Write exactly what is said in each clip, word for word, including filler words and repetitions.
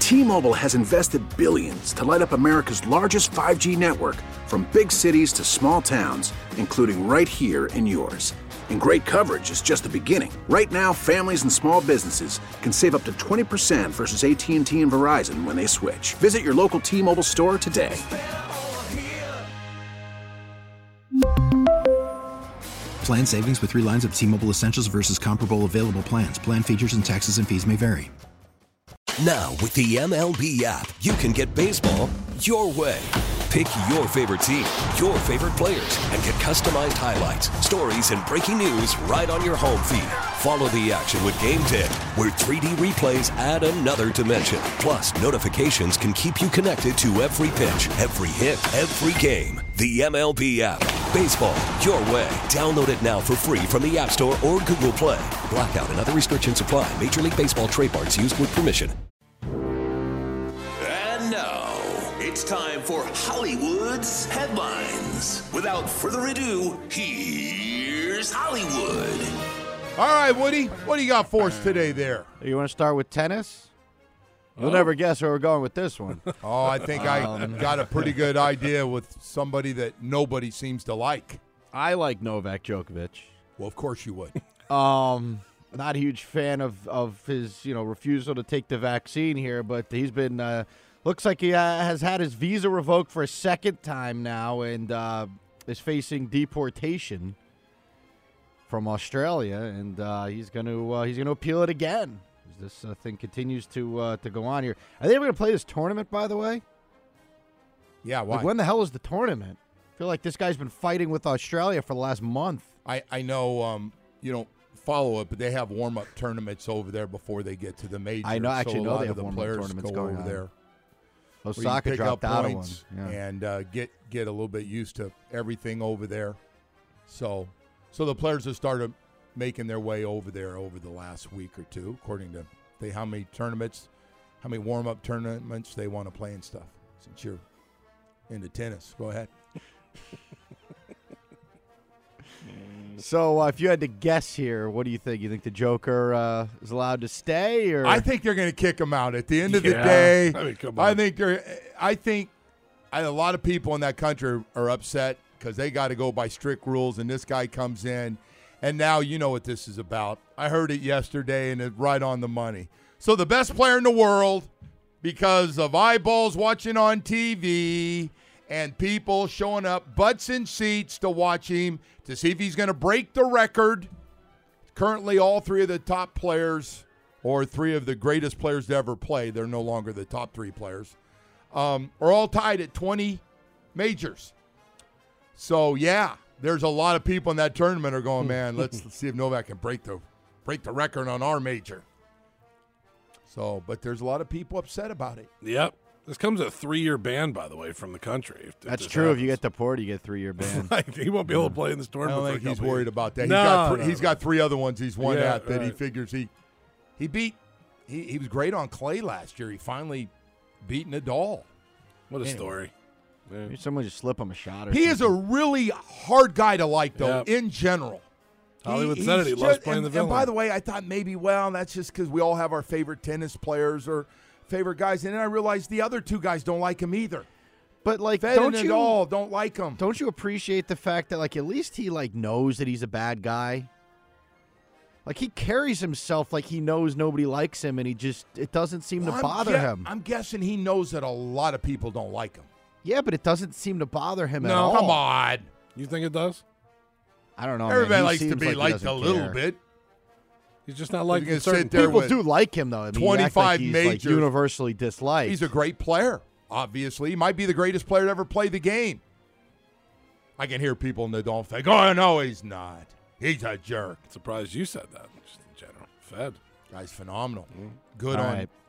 T-Mobile has invested billions to light up America's largest five G network, from big cities to small towns, including right here in yours. And great coverage is just the beginning. Right now, families and small businesses can save up to twenty percent versus A T and T and Verizon when they switch. Visit your local T-Mobile store today. Plan savings with three lines of T-Mobile Essentials versus comparable available plans. Plan features and taxes and fees may vary. Now, with the M L B app, you can get baseball your way. Pick your favorite team, your favorite players, and get customized highlights, stories, and breaking news right on your home feed. Follow the action with Game Day, where three D replays add another dimension. Plus, notifications can keep you connected to every pitch, every hit, every game. The M L B app. Baseball your way. Download it now for free from the App Store or Google Play. Blackout and other restrictions apply. Major League Baseball trademarks used with permission. And now, it's time for Hollywood's headlines. Without further ado, here's Hollywood. All right, Woody, what do you got for us today there? You want to start with tennis? You'll oh. never guess where we're going with this one. Oh, I think um, I got a pretty good idea with somebody that nobody seems to like. I like Novak Djokovic. Well, of course you would. Um, not a huge fan of, of his, you know, refusal to take the vaccine here, but he's been uh, looks like he uh, has had his visa revoked for a second time now, and uh, is facing deportation from Australia, and uh, he's going to uh, he's going to appeal it again. This uh, thing continues to uh, to go on here. Are they ever going to play this tournament, by the way? Yeah, why? Like, when the hell is the tournament? I feel like this guy's been fighting with Australia for the last month. I, I know um, you don't follow it, but they have warm-up tournaments over there before they get to the majors. I know, actually so know a lot they of have the warm-up players tournaments go going over on. there. Osaka dropped out of one. Yeah. And uh, get, get a little bit used to everything over there. So, so the players have started making their way over there over the last week or two, according to they how many tournaments, how many warm-up tournaments they want to play and stuff. Since you're into tennis, go ahead. So, uh, if you had to guess here, what do you think? You think the Joker uh, is allowed to stay, or I think they're going to kick him out at the end of yeah. the day. I mean, come on. I think they're. I think I, a lot of people in that country are upset because they got to go by strict rules, and this guy comes in. And now you know what this is about. I heard it yesterday, and it's right on the money. So the best player in the world, because of eyeballs watching on T V and people showing up, butts in seats to watch him to see if he's going to break the record. Currently, all three of the top players, or three of the greatest players to ever play, they're no longer the top three players, um, are all tied at twenty majors. So, yeah. There's a lot of people in that tournament are going, man, let's, let's see if Novak can break the break the record on our major. So, but there's a lot of people upset about it. Yep. This comes a three-year ban, by the way, from the country. If, That's if true. happens. If you get deported, you get a three-year ban. Like, he won't be able to play in this I tournament. don't think for a he's couple worried years. about that. No, he's got, th- no, he's no. got three other ones he's won Yeah, at that right. he figures he he beat. He, he was great on clay last year. He finally beat Nadal. What a Anyway. story. Yeah. Maybe someone just slip him a shot or He is a something. really hard guy to like, though, Yep. in general. Hollywood He- said it. He he's loves just- playing and, the villain. And by the way, I thought maybe, well, that's just because we all have our favorite tennis players or favorite guys. And then I realized the other two guys don't like him either. But, like, Fed don't and you Nadal don't like him. don't you appreciate the fact that, like, at least he, like, knows that he's a bad guy? Like, he carries himself like he knows nobody likes him, and he just, it doesn't seem Well, to I'm bother gue- him. I'm guessing he knows that a lot of people don't like him. Yeah, but it doesn't seem to bother him at No. all. Come on. You think it does? I don't know, man. Everybody He likes to seems be like he liked doesn't a little care. bit. He's just not like gonna a certain sit there People with do like him, though. I mean, you act twenty-five like he's, like, majors. universally disliked. He's a great player, obviously. He might be the greatest player to ever play the game. I can hear people in the Nadal think, oh, no, he's not. He's a jerk. Surprised you said that, just in general. Fed. Guy's phenomenal. Good All on right.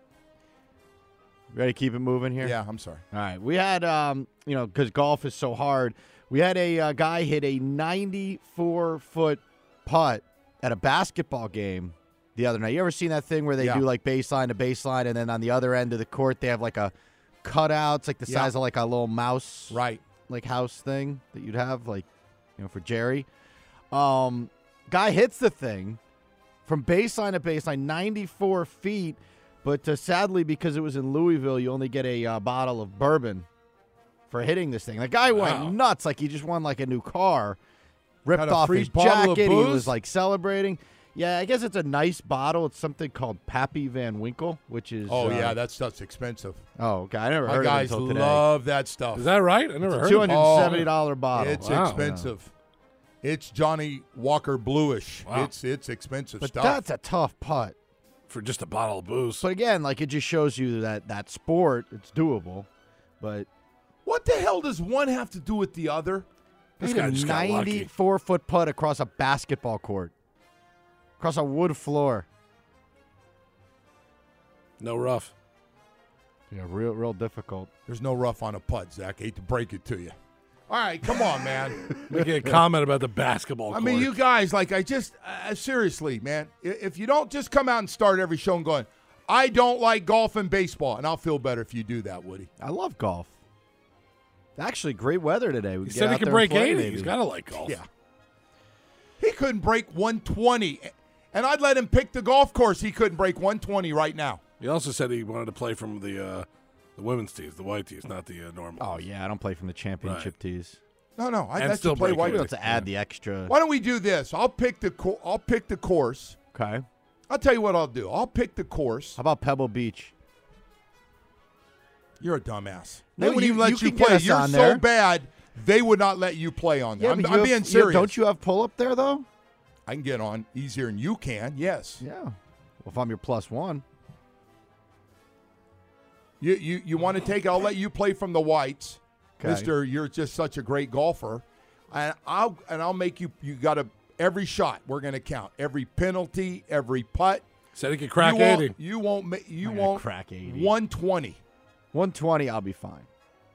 Ready to keep it moving here? Yeah, I'm sorry. All right. We had, um, you know, because golf is so hard, we had a uh, guy hit a ninety-four foot putt at a basketball game the other night. You ever seen that thing where they Yeah. do, like, baseline to baseline, and then on the other end of the court they have, like, a cutout? It's like the Yeah. size of, like, a little mouse, Right. like, house thing that you'd have, like, you know, for Jerry. Um, guy hits the thing from baseline to baseline, ninety-four feet, But uh, sadly, because it was in Louisville, you only get a uh, bottle of bourbon for hitting this thing. The guy Wow. went nuts, like he just won like a new car. Ripped Got a off free his bottle of jacket. He booze? was like celebrating. Yeah, I guess it's a nice bottle. It's something called Pappy Van Winkle, which is. Oh, uh, yeah, that stuff's expensive. Oh, okay. I never My heard guys of it until today. love that stuff. Is that right? I never heard Two of it. hundred seventy dollar bottle. It's Wow. expensive. It's Johnny Walker Bluish. Wow. It's it's expensive But stuff. that's a tough putt. For just a bottle of booze. But again, like it just shows you that that sport, it's doable. But What the hell does one have to do with the other? This hit guy a just got lucky. ninety-four foot putt across a basketball court, across a wood floor. No rough. Yeah, real, real difficult. There's no rough on a putt, Zach. Hate to break it to you. All right, come on, man. Making a comment about the basketball I court. mean, you guys, like, I just, uh, seriously, man, i- if you don't just come out and start every show and going, I don't like golf and baseball, and I'll feel better if you do that, Woody. I love golf. Actually, great weather today. We He can said get he out could there and break play, eighty. maybe. He's got to like golf. Yeah. He couldn't break one twenty, and I'd let him pick the golf course. He couldn't break one twenty right now. He also said he wanted to play from the uh, the women's tees, the white tees, not the uh, normal. Oh yeah, I don't play from the championship Right. tees. No, no, I And let still you play break white. We eighty. have to add the extra. Why don't we do this? I'll pick the co- I'll pick the course. Okay. I'll tell you what I'll do. I'll pick the course. How about Pebble Beach? You're a dumbass. No, They wouldn't you- even let you you, can get play. us You're on so there. bad, they would not let you play on there. I'm, but I'm you have- being you- serious. Don't you have pull up there though? I can get on easier than you can. Yes. Yeah. Well, if I'm your plus one. You you you want to take it? I'll let you play from the whites, Okay. Mister You're just such a great golfer, and I'll and I'll make you. You got to every shot. We're going to count every penalty, every putt. Said he could crack you won't, eighty. You won't. ma- You I'm gonna won't crack eighty. one twenty. one twenty, I'll be fine.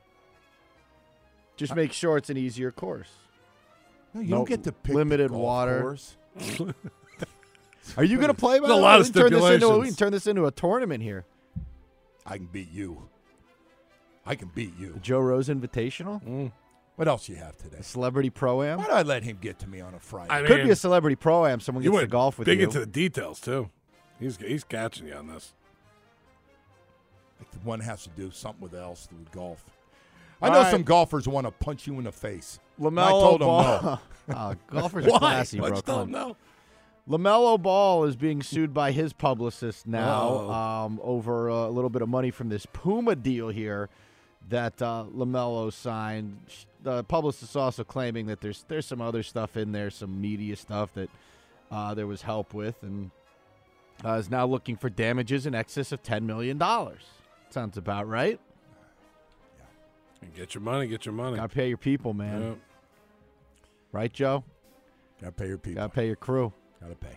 Just make sure it's an easier course. No, you No don't get to pick limited the golf water. course. Are you going to play? by There's a the lot way? of We can turn this into a- We stipulations. can turn this into a tournament here. I can beat you. I can beat you. The Joe Rose Invitational, What else you have today? a Celebrity Pro Am. Why did I let him get to me on a Friday? I Could mean, be a Celebrity Pro Am. Someone you gets to went golf with big you. into the details too. He's he's catching you on this. Like the one has to do something with else with golf. I All know right. some golfers want to punch you in the face. LaMelo I told him Ball. no. Oh, golfers are Why? classy, bro. Let's Come tell on. him no. LaMelo Ball is being sued by his publicist now Uh-oh. um, over uh, a little bit of money from this Puma deal here that uh, LaMelo signed. The publicist is also claiming that there's there's some other stuff in there, some media stuff that uh, there was help with, and uh, is now looking for damages in excess of ten million dollars. Sounds about right. Get your money. Get your money. Got to pay your people, man. Yeah. Right, Joe? Gotta pay your people. Got to pay your crew. Gotta pay.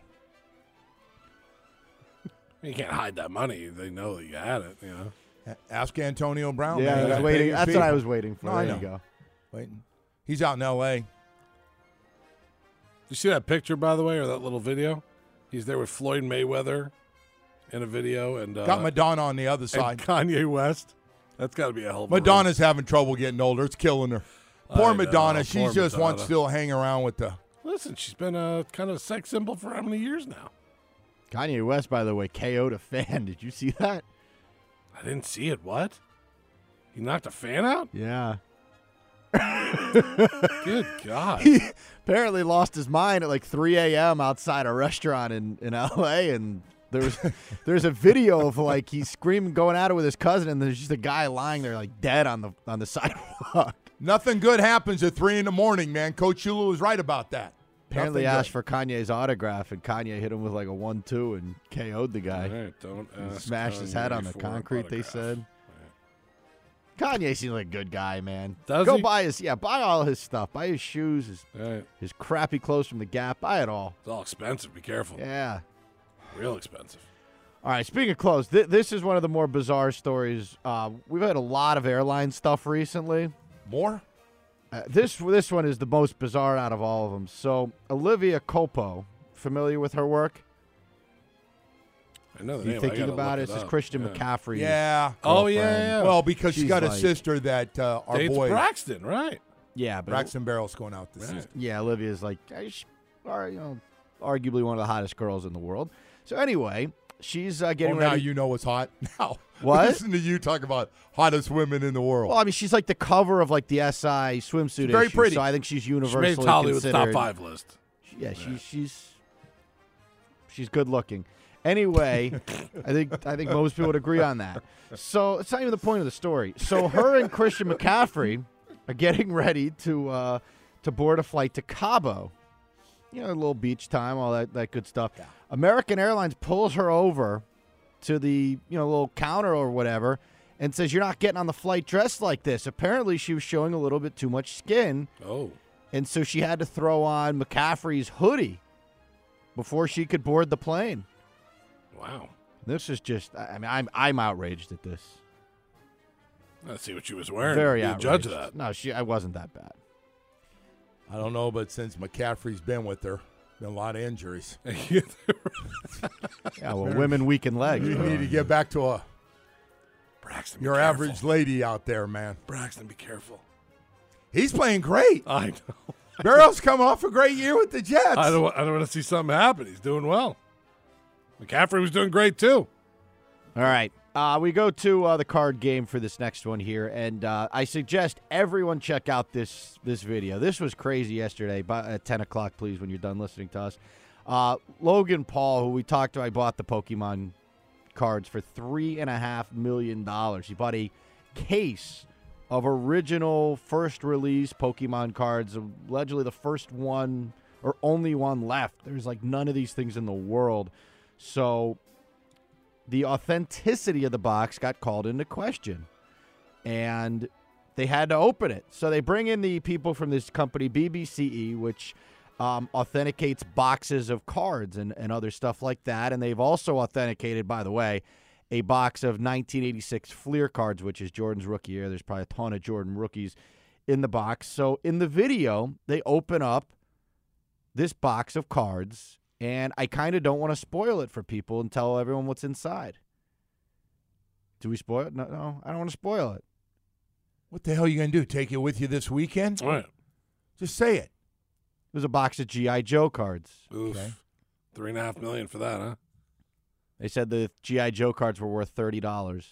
You can't hide that money. They know that you had it. You know. A- Ask Antonio Brown. yeah, man. I You was gotta pay waiting. your That's what I people. was waiting for. No, there I you know. go. Waiting. He's out in L A. Did you see that picture, by the way, or that little video? He's there with Floyd Mayweather in a video, and uh, Got Madonna on the other and side. Kanye West. That's got to be a hell of a run. Madonna's having trouble getting older. It's killing her. Poor I know, Madonna. She poor just wants Madonna. still hang around with the. Listen, she's been a kind of sex symbol for how many years now? Kanye West, by the way, K O'd a fan. Did you see that? I didn't see it. What? He knocked a fan out? Yeah. Good God. He apparently lost his mind at like three a.m. outside a restaurant in, in L A, and there was there's a video of like he's screaming, going at it with his cousin, and there's just a guy lying there like dead on the on the sidewalk. Nothing good happens at three in the morning, man. Coach Shula was right about that. Apparently Nothing asked good. for Kanye's autograph, and Kanye hit him with like a one two and K O'd the guy. All right, don't He ask smashed his head Kanye on the for concrete, they autograph. said. Kanye seems like a good guy, man. Does Go he? buy his, yeah, buy all his stuff. Buy his shoes, his, All right. his crappy clothes from the Gap. Buy it all. It's all expensive. Be careful. Yeah. Real expensive. All right, speaking of clothes, th- this is one of the more bizarre stories. Uh, we've had a lot of airline stuff recently. More? Uh, this this one is the most bizarre out of all of them. So, Olivia Culpo, familiar with her work? I know the You name. I thinking gotta about look it? This is up. Christian Yeah. McCaffrey's Yeah. Oh, yeah, girlfriend. yeah. Well, because she's She's got a like- sister that uh, our Dates boy Braxton, right? Yeah, but Braxton Barrel's going out this Right. season. yeah, Olivia's like, eh, she- are, you know, arguably one of the hottest girls in the world. So anyway, she's uh, getting Oh, now ready. you know what's hot. Now, What? Listen to you talk about hottest women in the world. Well, I mean, she's like the cover of like the S I swimsuit Very issue, pretty. so I think she's She universally made Hollywood's top considered. five list. Yeah, she's she's she's good looking. Anyway, I think I think most people would agree on that. So it's not even the point of the story. So her and Christian McCaffrey are getting ready to uh, to board a flight to Cabo. You know, a little beach time, all that, that good stuff. American Airlines pulls her over to the you know little counter or whatever and says, "You're not getting on the flight dressed like this." Apparently, she was showing a little bit too much skin. Oh. And so she had to throw on McCaffrey's hoodie before she could board the plane. Wow. This is just, I mean, I'm I'm outraged at this. Let's see what she was wearing. Very Be a outraged. judge of that. No, she, I wasn't that bad. I don't know, but since McCaffrey's been with her, been a lot of injuries. Yeah, well, women weaken legs. You need to get back to a Braxton, be your careful. average lady out there, man. Braxton, be careful. He's playing great. I know. Barrow's come off a great year with the Jets. I don't. I don't want to see something happen. He's doing well. McCaffrey was doing great too. All right. Uh, we go to uh, the card game for this next one here, and uh, I suggest everyone check out this this video. This was crazy yesterday by, at ten o'clock, please, when you're done listening to us. Uh, Logan Paul, who we talked to, I bought the Pokemon cards for three point five million dollars. He bought a case of original first-release Pokemon cards, allegedly the first one or only one left. There's, like, none of these things in the world. So the authenticity of the box got called into question, and they had to open it. So they bring in the people from this company, B B C E, which um, authenticates boxes of cards and, and other stuff like that. And they've also authenticated, by the way, a box of nineteen eighty-six Fleer cards, which is Jordan's rookie year. There's probably a ton of Jordan rookies in the box. So in the video, they open up this box of cards, and I kind of don't want to spoil it for people and tell everyone what's inside. Do we spoil it? No, no, I don't want to spoil it. What the hell are you going to do? Take it with you this weekend? All right. Just say it. It was a box of G I. Joe cards. Oof. Okay. Three and a half million for that, huh? They said the G I. Joe cards were worth thirty dollars.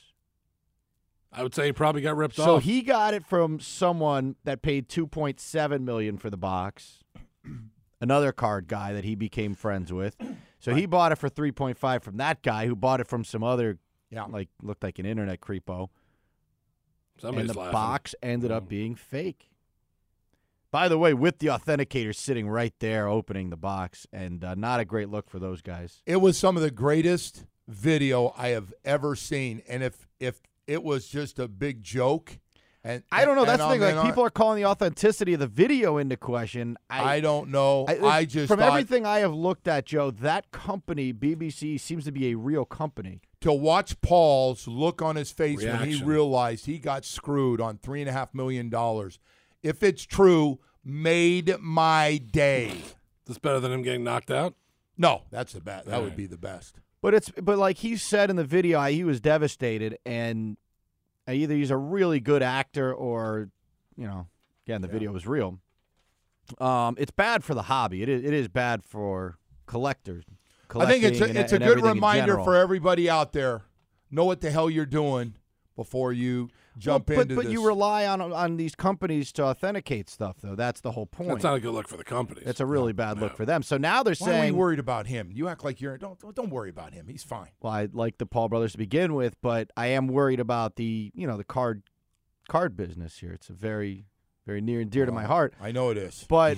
I would say he probably got ripped So off. he got it from someone that paid two point seven million dollars for the box. Another card guy that he became friends with. So he bought it for three point five from that guy who bought it from some other, Yeah. like looked like an internet creepo. Somebody's and the laughing. box ended up Mm. being fake. By the way, with the authenticator sitting right there opening the box, and uh, not a great look for those guys. It was some of the greatest video I have ever seen. And if if it was just a big joke, and I don't know. and That's the I'm thing. in Like, on- people are calling the authenticity of the video into question. I, don't know. I, I, just from thought everything I have looked at, Joe, that company, B B C, seems to be a real company. to watch Paul's look on his face when he Reaction. realized he got screwed on three and a half million dollars. If it's true, made my day. This better than him getting knocked out? No, that's the best. That would Right. be the best. But it's but like he said in the video, I, he was devastated, and either he's a really good actor or, you know, again, the video was real. Um, it's bad for the hobby. It is it is bad for collectors. I think it's a, collecting it's a and- and good everything in reminder general. for everybody out there. Know what the hell you're doing before you jump well, but, into but this. you rely on on these companies to authenticate stuff, though. That's the whole point. That's not a good look for the companies. It's a really bad look for them. So now they're Why are we saying, worried about him? You act like you're don't don't worry about him. He's fine. well, I like the Paul brothers to begin with, but I am worried about the you know the card card business here. It's a very very near and dear to my heart. I know it is. But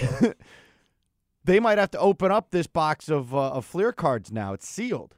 they might have to open up this box of uh, of Fleer cards now. It's sealed.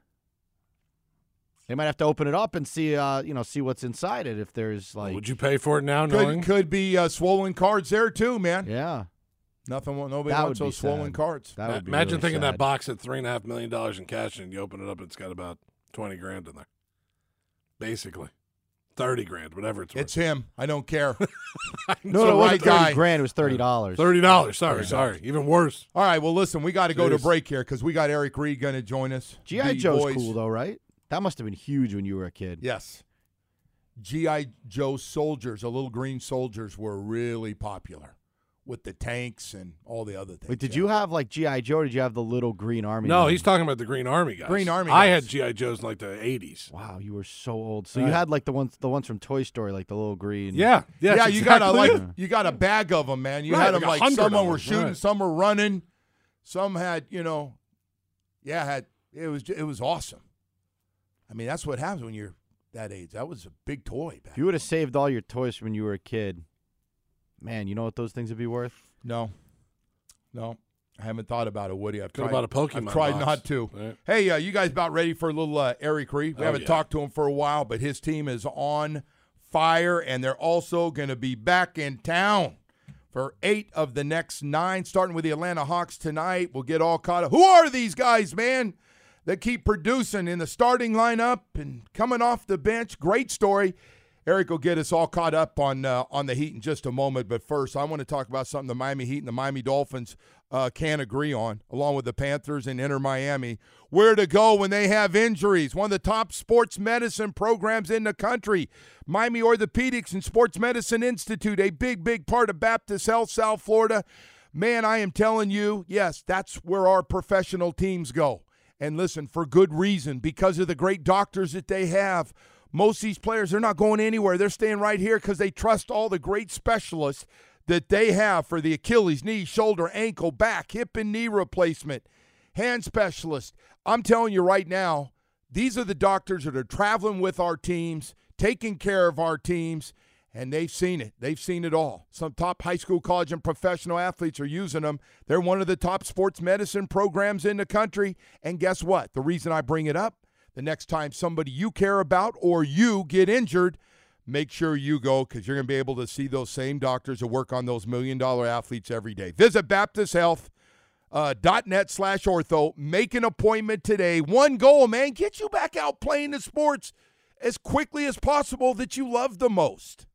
They might have to open it up and see, uh, you know, see what's inside it. If there's like, Would you pay for it now, knowing? Could could be uh, swollen cards there too, man. yeah, Nothing. Nobody That wants would be those swollen sad. cards. that would be Imagine really thinking sad. that box at three and a half million dollars in cash, and you open it up, and it's got about twenty grand in there. Basically, thirty grand, whatever it's worth. It's him. I don't care. No, the no, it right wasn't thirty guy. grand. It was thirty dollars. Thirty dollars. Sorry, sorry. Even worse. All right. Well, listen, we got to go to Jeez. break here because we got Eric Reed going to join us. G I The Joe's boys- cool though, right? That must have been huge when you were a kid. Yes. G I Joe soldiers, the little green soldiers, were really popular with the tanks and all the other things. Wait, did yeah. you have like G I. Joe or did you have the little green army? No, man? he's talking about the Green Army guys. Green Army I guys. had G I. Joes in like the eighties. Wow, you were so old. So Right. you had like the ones the ones from Toy Story, like the little green. Yeah, yeah, Yeah, you got a exactly like it. you got a bag of them, man. You Right, had them like a like hundred some of were them, shooting, right. some were running, some had you know, yeah, had it was it was awesome. I mean, that's what happens when you're that age. That was a big toy back. If you would have saved all your toys when you were a kid, man, you know what those things would be worth? No, no, I haven't thought about it, Woody. I've Could have tried, bought a Pokemon I've tried box. not to. Right. Hey, uh, you guys about ready for a little uh, Eric Reed? We Oh, haven't yeah. talked to him for a while, but his team is on fire, and they're also going to be back in town for eight of the next nine, starting with the Atlanta Hawks tonight. We'll get all caught up. Who are these guys, man, that keep producing in the starting lineup and coming off the bench? Great story. Eric will get us all caught up on uh, on the Heat in just a moment. But first, I want to talk about something the Miami Heat and the Miami Dolphins uh, can't agree on, along with the Panthers and Inter Miami. Where to go when they have injuries. One of the top sports medicine programs in the country. Miami Orthopedics and Sports Medicine Institute, a big, big part of Baptist Health, South Florida. Man, I am telling you, yes, that's where our professional teams go. And listen, for good reason, because of the great doctors that they have. Most of these players, they're not going anywhere. They're staying right here because they trust all the great specialists that they have for the Achilles, knee, shoulder, ankle, back, hip, and knee replacement, hand specialists. I'm telling you right now, these are the doctors that are traveling with our teams, taking care of our teams, and they've seen it. They've seen it all. Some top high school, college, and professional athletes are using them. They're one of the top sports medicine programs in the country. And guess what? The reason I bring it up, the next time somebody you care about or you get injured, make sure you go because you're going to be able to see those same doctors that work on those million-dollar athletes every day. Visit Baptist Health. Uh, .net slash ortho. Make an appointment today. One goal, man. Get you back out playing the sports as quickly as possible that you love the most.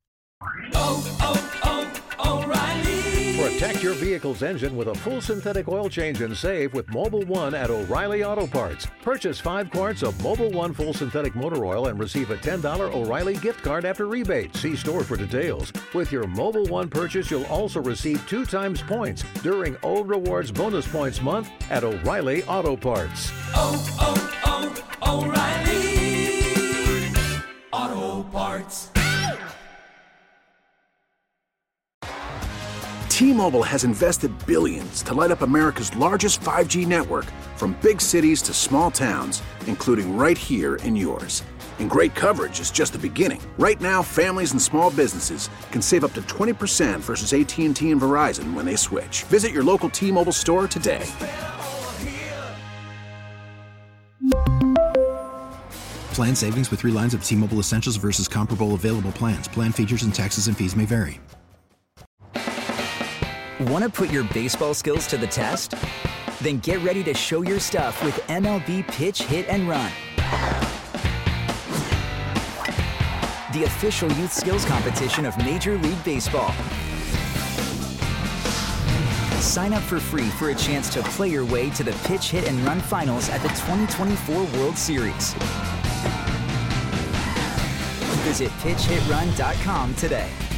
Oh, oh, oh, O'Reilly. Protect your vehicle's engine with a full synthetic oil change and save with Mobile One at O'Reilly Auto Parts. Purchase five quarts of Mobile One full synthetic motor oil and receive a ten dollars O'Reilly gift card after rebate. See store for details. With your Mobile One purchase, you'll also receive two times points during O Rewards Bonus Points Month at O'Reilly Auto Parts. Oh, oh, oh, O'Reilly Auto Parts. T-Mobile has invested billions to light up America's largest five G network, from big cities to small towns, including right here in yours. And great coverage is just the beginning. Right now, families and small businesses can save up to twenty percent versus A T and T and Verizon when they switch. Visit your local T-Mobile store today. Plan savings with three lines of T-Mobile Essentials versus comparable available plans. Plan features and taxes and fees may vary. Want to put your baseball skills to the test? Then get ready to show your stuff with M L B Pitch, Hit, and Run. The official youth skills competition of Major League Baseball. Sign up for free for a chance to play your way to the Pitch, Hit, and Run finals at the twenty twenty-four World Series. Visit pitch hit run dot com today.